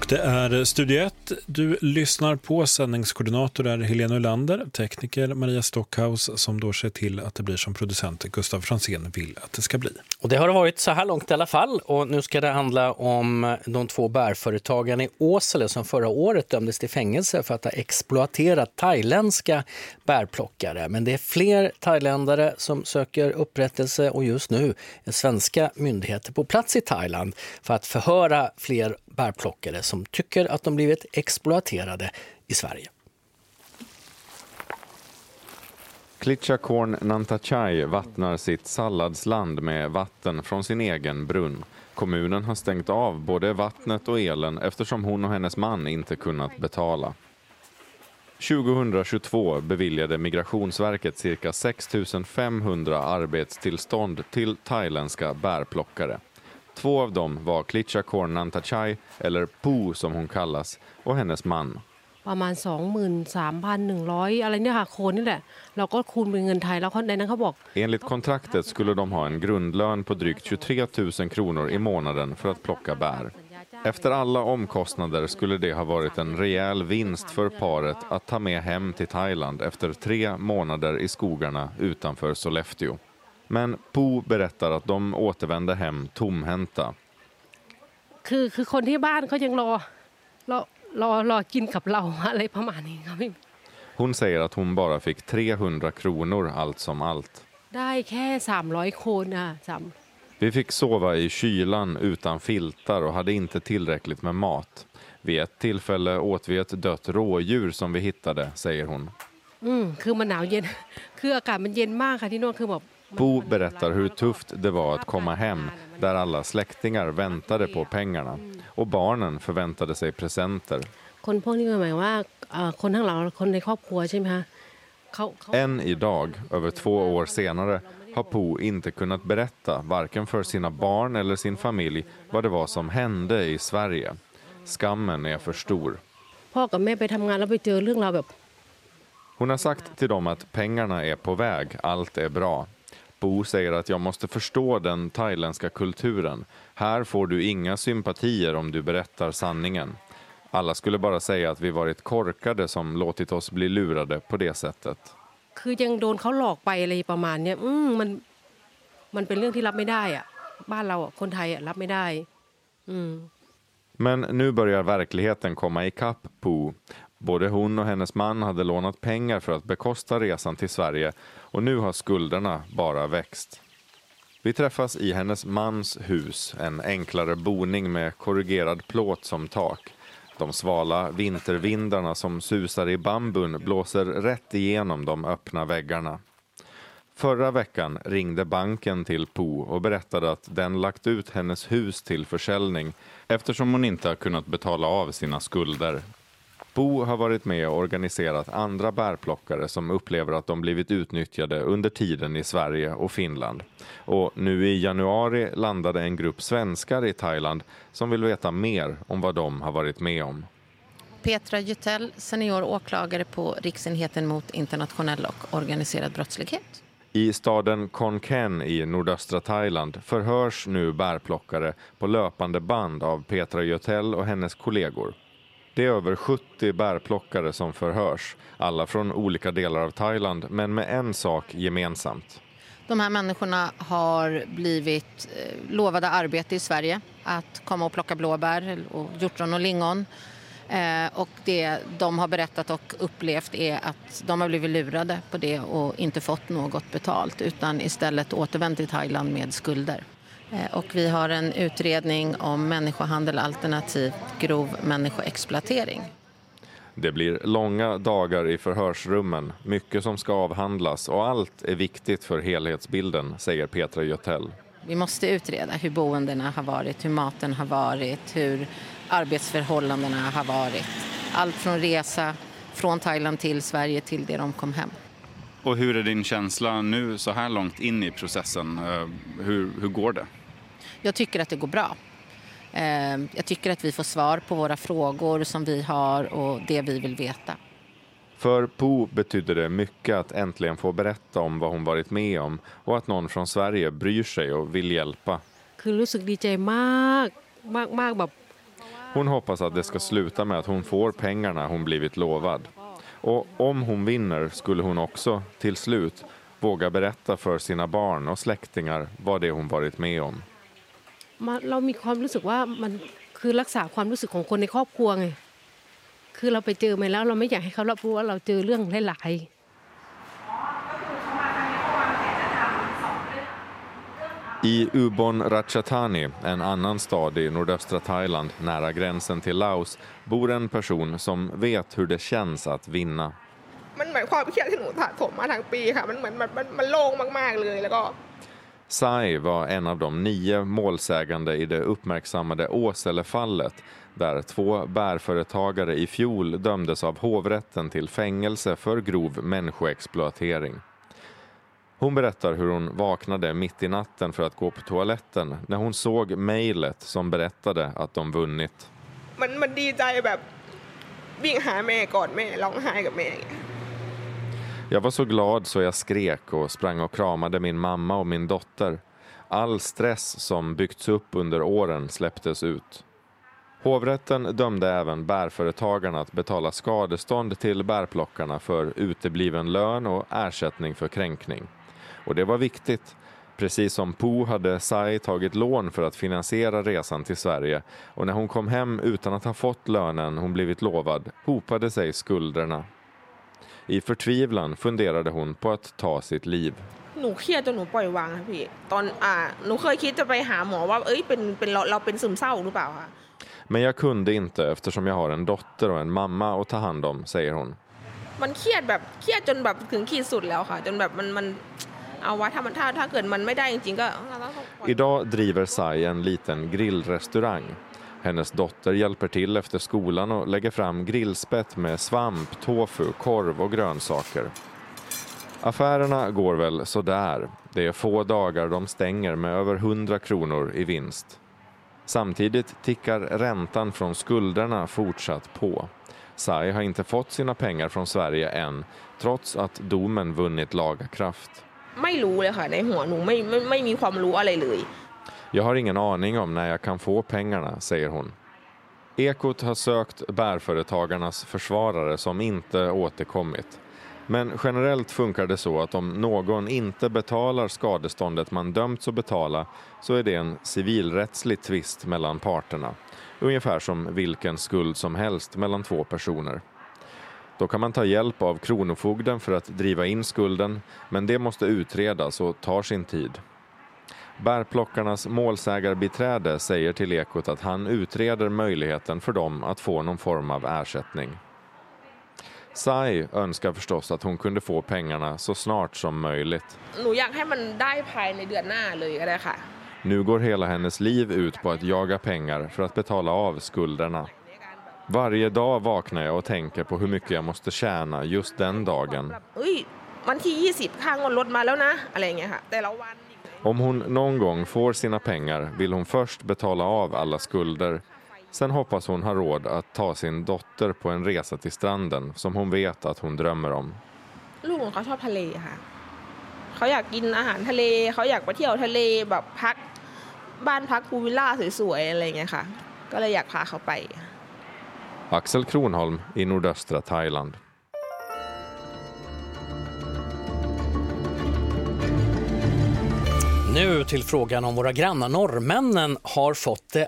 Och det är Studio 1. Du lyssnar på, sändningskoordinator är Helena Ullander, tekniker Maria Stockhaus som då ser till att det blir som producent Gustav Fransén vill att det ska bli. Och det har det varit så här långt i alla fall, och nu ska det handla om de 2 bärföretagarna i Åsele som förra året dömdes till fängelse för att ha exploaterat thailändska bärplockare. Men det är fler thailändare som söker upprättelse och just nu är svenska myndigheter på plats i Thailand för att förhöra fler bärplockare som tycker att de blivit exploaterade i Sverige. Klitchakorn Nantachai vattnar sitt salladsland med vatten från sin egen brunn. Kommunen har stängt av både vattnet och elen eftersom hon och hennes man inte kunnat betala. 2022 beviljade Migrationsverket cirka 6 500 arbetstillstånd till thailändska bärplockare. 2 av dem var Klitchakorn Nantachai, eller Pu som hon kallas, och hennes man. ประมาณ 23,100 อะไรเนี่ยค่ะโคนนี่แหละเราก็คูณเป็นเงินไทยแล้วในนั้นเขาบอก Enligt kontraktet skulle de ha en grundlön på drygt 23 000 kronor i månaden för att plocka bär. Efter alla omkostnader skulle det ha varit en rejäl vinst för paret att ta med hem till Thailand efter 3 månader i skogarna utanför Sollefteå. Men Pu berättar att de återvände hem tomhänta. คือคนที่บ้านเขายังรอกินกับเราอะไรประมาณนี้ครับ Hon säger att hon bara fick 300 kronor allt som allt. ได้แค่300 โคนอ่ะ Vi fick sova i kylan utan filtar och hade inte tillräckligt med mat. Vid ett tillfälle åt vi ett dött rådjur som vi hittade, säger hon. คือมันหนาวเย็นคืออากาศมันเย็นมากค่ะที่โน่นคือแบบ Pu berättar hur tufft det var att komma hem där alla släktingar väntade på pengarna och barnen förväntade sig presenter. คนพวกนี้หมายว่าคนทั้งเราคนในครอบครัวใช่ไหมคะ Än idag, över 2 år senare, har Pu inte kunnat berätta varken för sina barn eller sin familj vad det var som hände i Sverige. Skammen är för stor. พ่อกับแม่ไปทำงานแล้วไปเจอเรื่องราวแบบ Hon har sagt till dem att pengarna är på väg, allt är bra. Pu säger att jag måste förstå den thailändska kulturen. Här får du inga sympatier om du berättar sanningen. Alla skulle bara säga att vi varit korkade som låtit oss bli lurade på det sättet. คือยังโดนเขาหลอกไปอะไรประมาณเนี้ยมันเป็นเรื่องที่รับไม่ได้อ่ะบ้านเราอ่ะคนไทยอ่ะรับไม่ได้ Men nu börjar verkligheten komma ikapp Pu. Både hon och hennes man hade lånat pengar för att bekosta resan till Sverige och nu har skulderna bara växt. Vi träffas i hennes mans hus, en enklare boning med korrugerad plåt som tak. De svala vintervindarna som susar i bambun blåser rätt igenom de öppna väggarna. Förra veckan ringde banken till Pu och berättade att den lagt ut hennes hus till försäljning eftersom hon inte har kunnat betala av sina skulder. Pu har varit med och organiserat andra bärplockare som upplever att de blivit utnyttjade under tiden i Sverige och Finland. Och nu i januari landade en grupp svenskar i Thailand som vill veta mer om vad de har varit med om. Petra Jutell, senior åklagare på Riksenheten mot internationell och organiserad brottslighet. I staden Khon Kaen i nordöstra Thailand förhörs nu bärplockare på löpande band av Petra Jutell och hennes kollegor. Det är över 70 bärplockare som förhörs, alla från olika delar av Thailand men med en sak gemensamt. De här människorna har blivit lovade arbete i Sverige, att komma och plocka blåbär och hjortron och lingon. Och det de har berättat och upplevt är att de har blivit lurade på det och inte fått något betalt utan istället återvänt till Thailand med skulder. Och vi har en utredning om människohandel alternativt grov människoexploatering. Det blir långa dagar i förhörsrummen, mycket som ska avhandlas och allt är viktigt för helhetsbilden, säger Petra Jutell. Vi måste utreda hur boendena har varit, hur maten har varit, hur arbetsförhållandena har varit. Allt från resa från Thailand till Sverige till det de kom hem. Och hur är din känsla nu så här långt in i processen? Hur går det? Jag tycker att det går bra. Jag tycker att vi får svar på våra frågor som vi har och det vi vill veta. För Pu betydde det mycket att äntligen få berätta om vad hon varit med om och att någon från Sverige bryr sig och vill hjälpa. Hon hoppas att det ska sluta med att hon får pengarna hon blivit lovad. Och om hon vinner skulle hon också till slut våga berätta för sina barn och släktingar vad det hon varit med om. เรามีความรู้สึกว่ามันคือรักษาความรู้สึกของคนในครอบครัวไงคือเราไปเจอมาแล้วเราไม่อยากให้เขารับรู้ว่าเราเจอเรื่องหลาย I Ubon Ratchathani, en annan stad i nordöstra Thailand nära gränsen till Laos, bor en person som vet hur det känns att vinna. มันเหมือนความเครียดที่หนูสะสมมาทั้งปีค่ะมันเหมือนมันโล่งมากๆเลยแล้วก็ Sai var en av de 9 målsägande i det uppmärksammade Åselefallet där 2 bärföretagare i fjol dömdes av hovrätten till fängelse för grov människoexploatering. Hon berättar hur hon vaknade mitt i natten för att gå på toaletten när hon såg mejlet som berättade att de vunnit. มันดีใจแบบวิ่งหาแม่กอดแม่ร้องไห้กับแม่ Jag var så glad så jag skrek och sprang och kramade min mamma och min dotter. All stress som byggts upp under åren släpptes ut. Hovrätten dömde även bärföretagarna att betala skadestånd till bärplockarna för utebliven lön och ersättning för kränkning. Och det var viktigt. Precis som Po hade Sai tagit lån för att finansiera resan till Sverige och när hon kom hem utan att ha fått lönen hon blivit lovad hopade sig skulderna. I förtvivlan funderade hon på att ta sitt liv. หนูเครียดจนหนูปล่อยวางค่ะพี่ตอนหนูเคยคิดจะไปหาหมอว่าเราเป็นซึมเศร้าหรือเปล่าค่ะ Men jag kunde inte eftersom jag har en dotter och en mamma att ta hand om, säger hon. มันเครียดจนแบบถึงขีดสุดแล้วค่ะจนแบบมันเอาว่าถ้าเกิดมันไม่ได้จริงๆก็ Idag driver Sai en liten grillrestaurang. Hennes dotter hjälper till efter skolan och lägger fram grillspett med svamp, tofu, korv och grönsaker. Affärerna går väl så där. Det är få dagar de stänger med över 100 kronor i vinst. Samtidigt tickar räntan från skulderna fortsatt på. Sai har inte fått sina pengar från Sverige än, trots att domen vunnit laga kraft. ไม่รู้เลยค่ะในหัวหนูไม่มีความรู้อะไรเลย Jag har ingen aning om när jag kan få pengarna, säger hon. Ekot har sökt bärföretagarnas försvarare som inte återkommit. Men generellt funkar det så att om någon inte betalar skadeståndet man dömts att betala så är det en civilrättslig tvist mellan parterna. Ungefär som vilken skuld som helst mellan 2 personer. Då kan man ta hjälp av kronofogden för att driva in skulden, men det måste utredas och tar sin tid. Bärplockarnas målsägarbiträde säger till Ekot att han utreder möjligheten för dem att få någon form av ersättning. Sai önskar förstås att hon kunde få pengarna så snart som möjligt. Nu går hela hennes liv ut på att jaga pengar för att betala av skulderna. Varje dag vaknar jag och tänker på hur mycket jag måste tjäna just den dagen. Om hon någon gång får sina pengar vill hon först betala av alla skulder. Sen hoppas hon ha råd att ta sin dotter på en resa till stranden som hon vet att hon drömmer om. ลูกของเขาชอบทะเลค่ะเขาอยากกินอาหารทะเลเขาอยากไปเที่ยวทะเลแบบพักบ้านพักพูลวิลล่าสวยๆอะไรอย่างเงี้ยค่ะก็เลยอยากพาเขาไป Axel Kronholm i nordöstra Thailand. Nu till frågan om våra grannar norrmännen har fått det